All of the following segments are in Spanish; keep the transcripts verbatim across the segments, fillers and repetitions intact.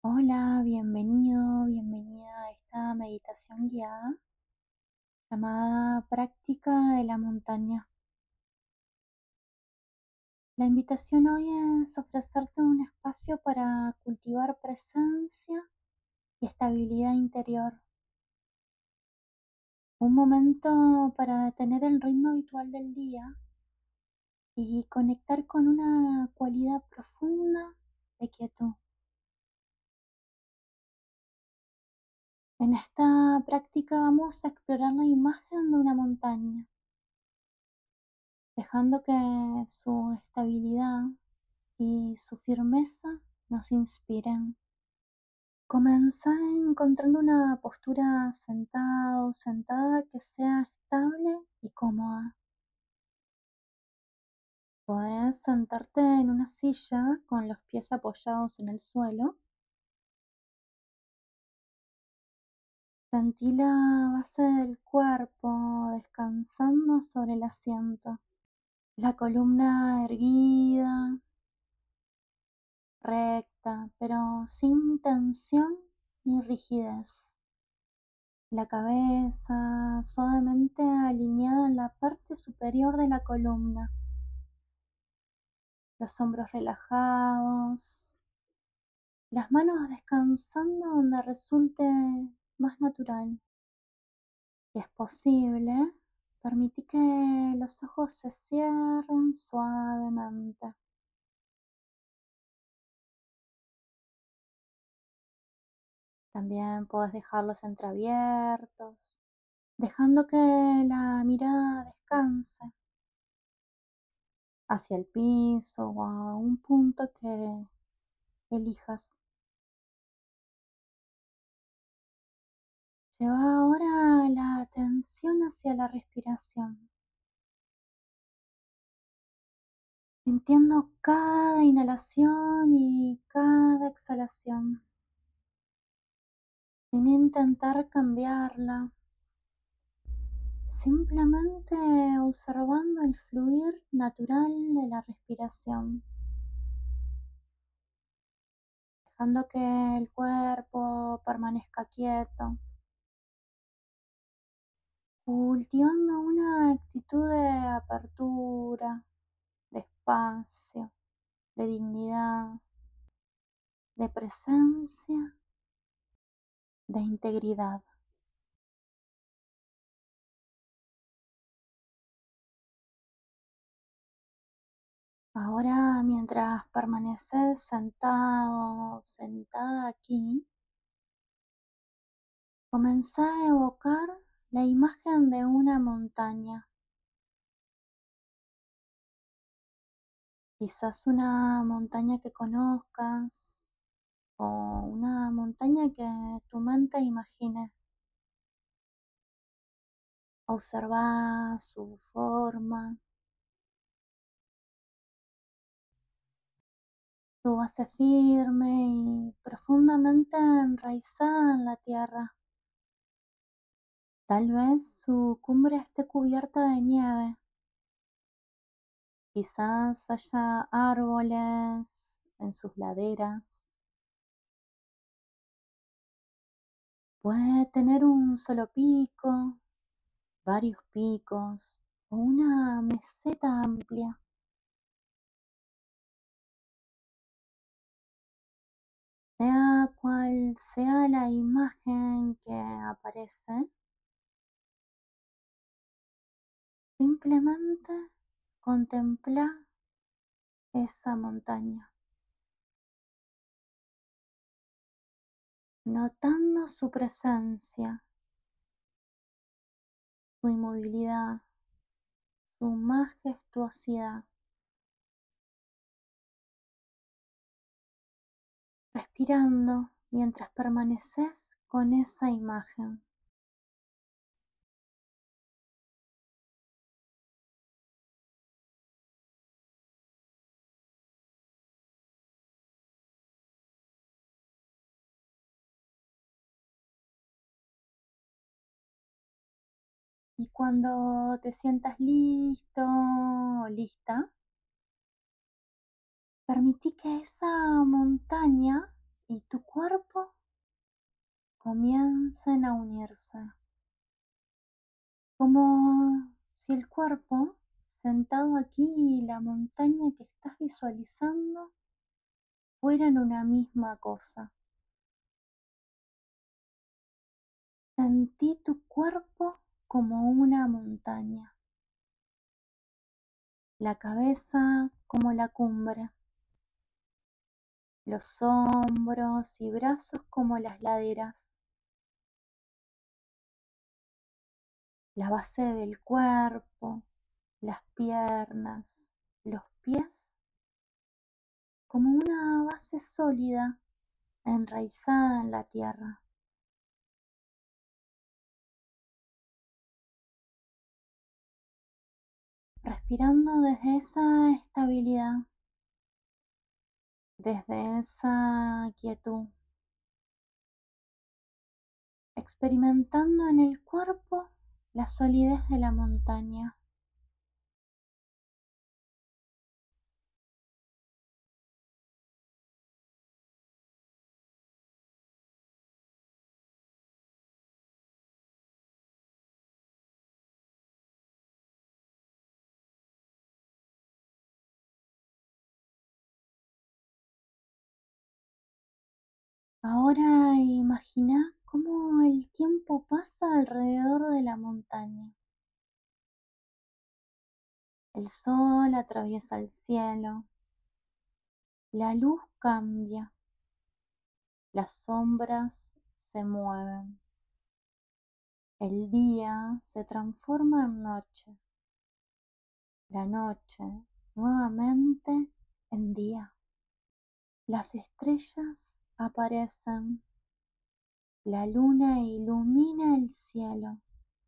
Hola, bienvenido, bienvenida a esta meditación guiada llamada Práctica de la Montaña. La invitación hoy es ofrecerte un espacio para cultivar presencia y estabilidad interior. Un momento para detener el ritmo habitual del día y conectar con una cualidad profunda de quietud. En esta práctica vamos a explorar la imagen de una montaña, dejando que su estabilidad y su firmeza nos inspiren. Comenzá encontrando una postura sentado o sentada que sea estable y cómoda. Podés sentarte en una silla con los pies apoyados en el suelo. Sentí la base del cuerpo descansando sobre el asiento, la columna erguida, recta, pero sin tensión ni rigidez. La cabeza suavemente alineada en la parte superior de la columna, los hombros relajados, las manos descansando donde resulte más natural. Si es posible, permití que los ojos se cierren suavemente. También puedes dejarlos entreabiertos, dejando que la mirada descanse hacia el piso o a un punto que elijas. Lleva ahora la atención hacia la respiración, sintiendo cada inhalación y cada exhalación, sin intentar cambiarla, simplemente observando el fluir natural de la respiración, dejando que el cuerpo permanezca quieto, cultivando una actitud de apertura, de espacio, de dignidad, de presencia, de integridad. Ahora, mientras permaneces sentado, sentada aquí, comenzá a evocar la imagen de una montaña. Quizás una montaña que conozcas o una montaña que tu mente imagine. Observa su forma, su base firme y profundamente enraizada en la tierra. Tal vez su cumbre esté cubierta de nieve. Quizás haya árboles en sus laderas. Puede tener un solo pico, varios picos o una meseta amplia. Sea cual sea la imagen que aparece, simplemente contempla esa montaña, notando su presencia, su inmovilidad, su majestuosidad, respirando mientras permaneces con esa imagen. Y cuando te sientas listo o lista, permití que esa montaña y tu cuerpo comiencen a unirse, como si el cuerpo sentado aquí y la montaña que estás visualizando fueran una misma cosa. Sentí tu cuerpo como una montaña, la cabeza como la cumbre, los hombros y brazos como las laderas, la base del cuerpo, las piernas, los pies, como una base sólida enraizada en la tierra. Respirando desde esa estabilidad, desde esa quietud, experimentando en el cuerpo la solidez de la montaña. Ahora imagina cómo el tiempo pasa alrededor de la montaña. El sol atraviesa el cielo, la luz cambia, las sombras se mueven, el día se transforma en noche, la noche nuevamente en día. Las estrellas aparecen, la luna ilumina el cielo.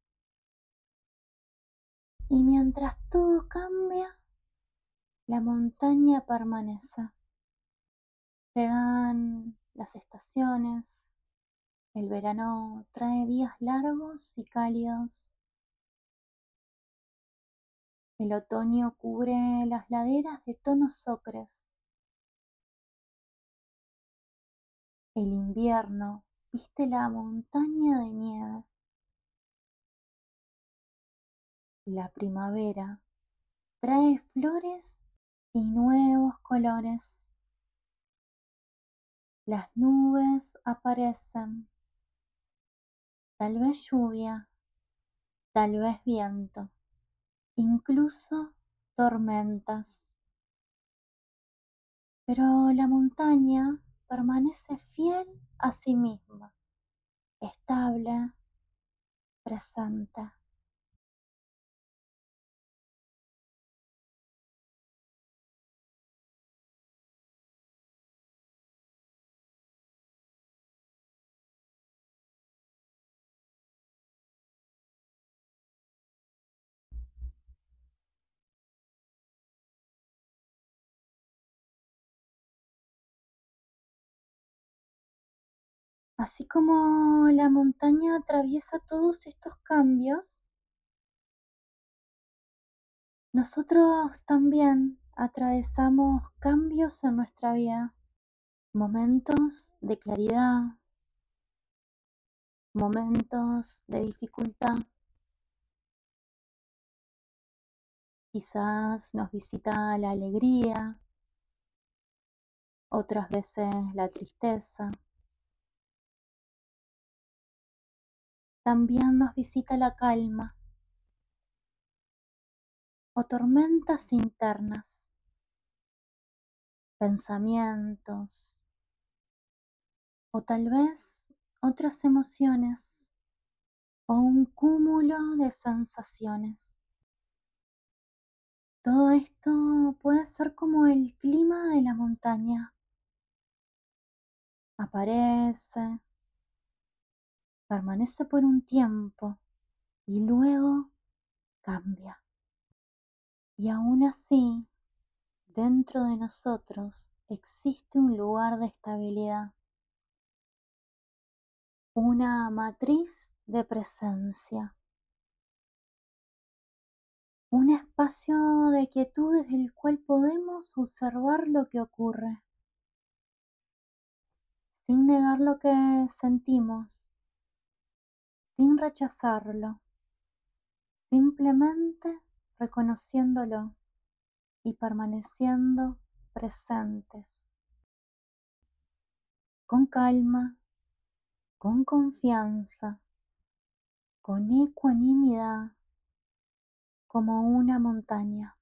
Y mientras todo cambia, la montaña permanece. Llegan las estaciones, el verano trae días largos y cálidos. El otoño cubre las laderas de tonos ocres. El invierno viste la montaña de nieve. La primavera trae flores y nuevos colores. Las nubes aparecen, tal vez lluvia, tal vez viento, incluso tormentas. Pero la montaña permanece fiel a sí misma, estable, presente. Así como la montaña atraviesa todos estos cambios, nosotros también atravesamos cambios en nuestra vida, momentos de claridad, momentos de dificultad. Quizás nos visita la alegría, otras veces la tristeza. También nos visita la calma o tormentas internas, pensamientos o tal vez otras emociones o un cúmulo de sensaciones. Todo esto puede ser como el clima de la montaña. Aparece, permanece por un tiempo y luego cambia. Y aún así, dentro de nosotros existe un lugar de estabilidad, una matriz de presencia, un espacio de quietud desde el cual podemos observar lo que ocurre, sin negar lo que sentimos, sin rechazarlo, simplemente reconociéndolo y permaneciendo presentes, con calma, con confianza, con ecuanimidad, como una montaña.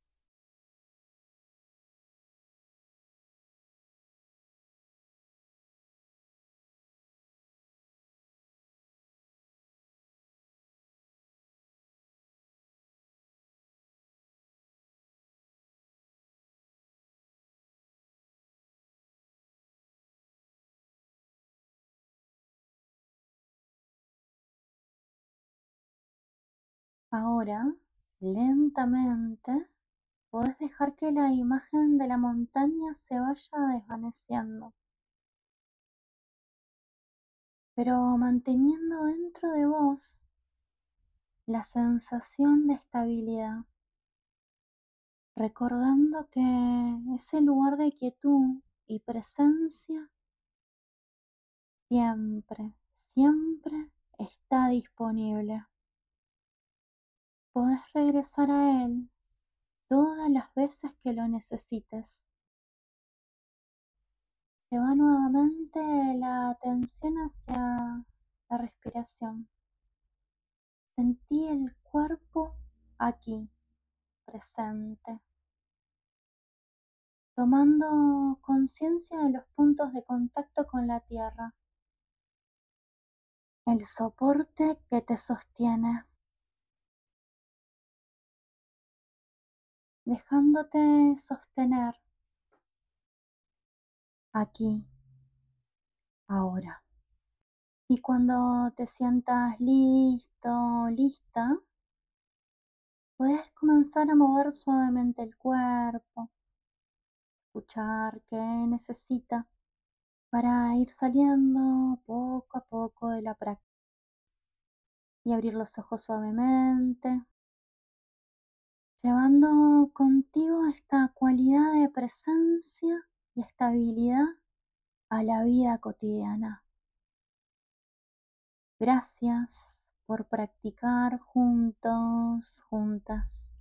Ahora, lentamente, podés dejar que la imagen de la montaña se vaya desvaneciendo, pero manteniendo dentro de vos la sensación de estabilidad, recordando que ese lugar de quietud y presencia siempre, siempre está disponible. Podés regresar a él todas las veces que lo necesites. Lleva nuevamente la atención hacia la respiración. Sentí el cuerpo aquí, presente, tomando conciencia de los puntos de contacto con la tierra, el soporte que te sostiene, dejándote sostener aquí, ahora. Y cuando te sientas listo, lista, puedes comenzar a mover suavemente el cuerpo, escuchar qué necesita para ir saliendo poco a poco de la práctica y abrir los ojos suavemente, llevando contigo esta cualidad de presencia y estabilidad a la vida cotidiana. Gracias por practicar juntos, juntas.